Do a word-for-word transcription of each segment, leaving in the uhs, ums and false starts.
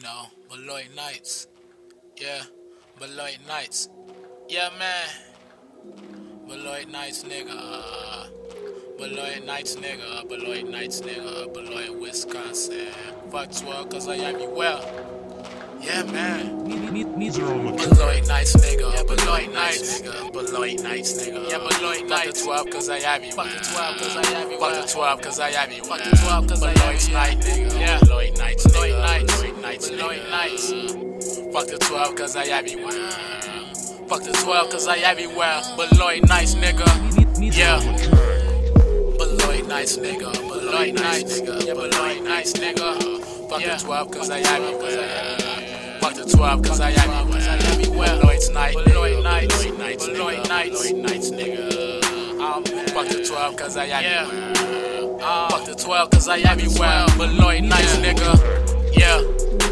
know, Beloit Nights. Yeah, Beloit Nights. Yeah, man. Beloit Nights, nigga. Beloit Nights, nigga. Beloit Nights, nigga. Beloit, Wisconsin. Fuck twelve, cause I am you well. Yeah, man. Beloit Nights, nigga. Yeah, Beloit Nights, nigga. Beloit Nights, nigga. Yeah, Beloit Nights. Fuck the twelve, cause I am you. Fuck the twelve, cause I am you. Fuck the twelve, cause I am you. Fuck the twelve, cause I am you. Beloit Nights, nigga. Yeah, Beloit Nights, Beloit Nights. Beloit Nights, Beloit Nights. Fuck the twelve, cause I am you. Fuck the twelve, cause I everywhere. Beloit Nights, nigga. Yeah. Beloit Nights, nigga. Beloit Nights, nigga. Yeah, Beloit Nights, nigga. Fuck the twelve, cause I everywhere. Fuck the twelve, cause I everywhere. Beloit Nights, Beloit Nights, Beloit Nights, Beloit Nights, nigga. Fuck the twelve, cause I everywhere. Fuck the twelve, cause I everywhere. Beloit Nights, nigga. Yeah.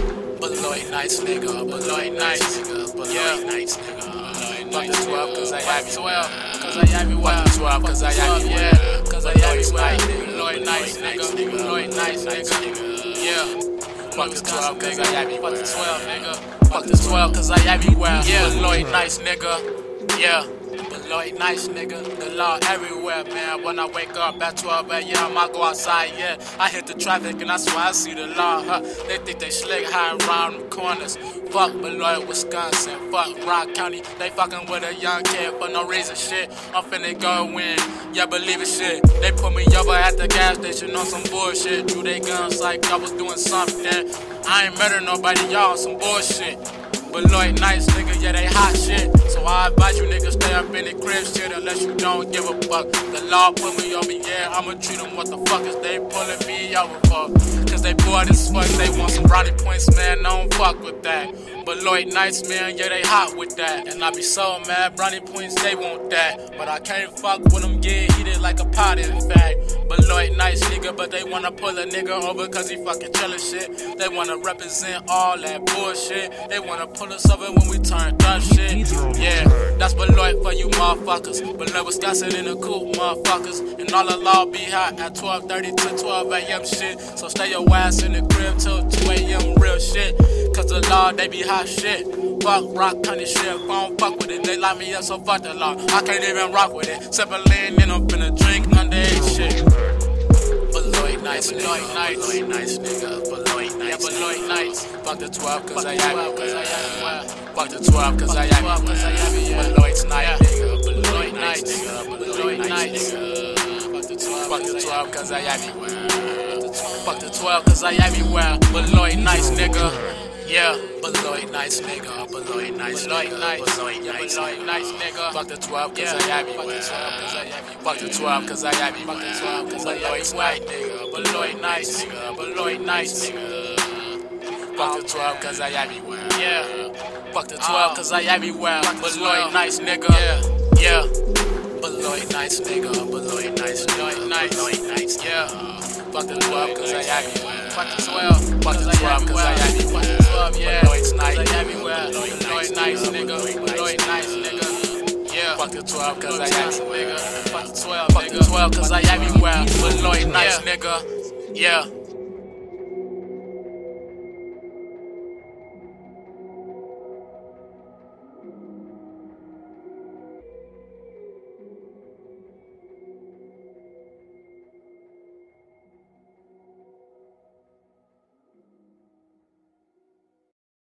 Beloit Nights, nigga. Beloit Nights, nigga. Beloit Nights, nigga. Fuck the twelve, cause I have you well. Cause I have you well. Fuck the twelve, cause I have you well. Cause I have you well. Beloit Nights, nigga. Beloit Nights, nigga. Yeah. Fuck the twelve, cause I have you well. Fuck the twelve, nigga. Fuck the twelve, cause I have you well. Yeah. Beloit Nights, nigga. Yeah. Beloit Nights, nigga. The law everywhere, man. When I wake up at twelve a m, I go outside, yeah. I hit the traffic and that's why I see the law, huh? They think they slick high around the corners. Fuck Beloit, Wisconsin. Fuck Rock County. They fucking with a young kid for no reason, shit. I'm finna go win. Yeah, believe it, shit. They put me over at the gas station on some bullshit. Drew they guns like I was doing something. I ain't murder nobody, y'all, some bullshit. Beloit Nights, nigga, yeah, they hot shit. So I advise you niggas stay up in the crib shit unless you don't give a fuck. The law put me over, yeah, I'ma treat them what the fuck is they pulling me over for. Cause they bored as fuck, they want some brownie points, man, I don't fuck with that. Beloit Nights, man, yeah, they hot with that. And I be so mad, brownie points, they want that. But I can't fuck with them, get heated like a pot, in fact. Beloit Nights, nigga, but they wanna pull a nigga over cause he fucking chillin' shit. They wanna represent all that bullshit. They wanna pull us over when we turn up shit. Yeah, that's Beloit for you motherfuckers. Beloit, Wisconsin in the cool motherfuckers. And all the law be hot at twelve thirty to twelve a m shit. So stay your ass in the crib till two a m real shit. Cause the law, they be hot shit. Fuck Rock County shit, I don't fuck with it. They lock me up, so fuck the law. I can't even rock with it. Separate lean, then I'm finna drink underage shit. Beloit Nights, Beloit Nights, Beloit Nights, nigga. Beloit Nights, yeah, Beloit Nights. Fuck the twelve, cause I have you well. Fuck the twelve, cause I have you well. Beloit Nights, nigga. Beloit Nights, nigga. Beloit Nights, nigga. Fuck the twelve, cause I have you well. Fuck the twelve, cause I have you well. Beloit Nights, nigga. Yeah, Beloit Nights, nigga. Beloit Nights, Beloit Nights, Beloit Nights, Beloit Nights, nigga. Fuck the twelve, cause I have you well. Fuck the twelve, cause I have you well. Beloit Nights, nigga. Beloit Nights, nigga. Beloit Nights, nigga. Fuck the twelve, cause I have you well. Yeah. Fuck the twelve, cause I have you well. Beloit Nights, nigga. Yeah. Beloit Nights, nigga. Beloit Nights, Beloit Nights, Beloit Nights, yeah. Fuck the twelve, cause I have you well. Fuck the twelve, fuck the twelve, cause I have you well. Yeah, Beloit Nights, cause I have you well. Beloit Nights, nigga. Beloit Nights, nigga. Yeah, fuck the twelve, cause I have you well. Fuck the twelve, fuck the twelve, cause I have you well. Beloit Nights, nigga. Yeah.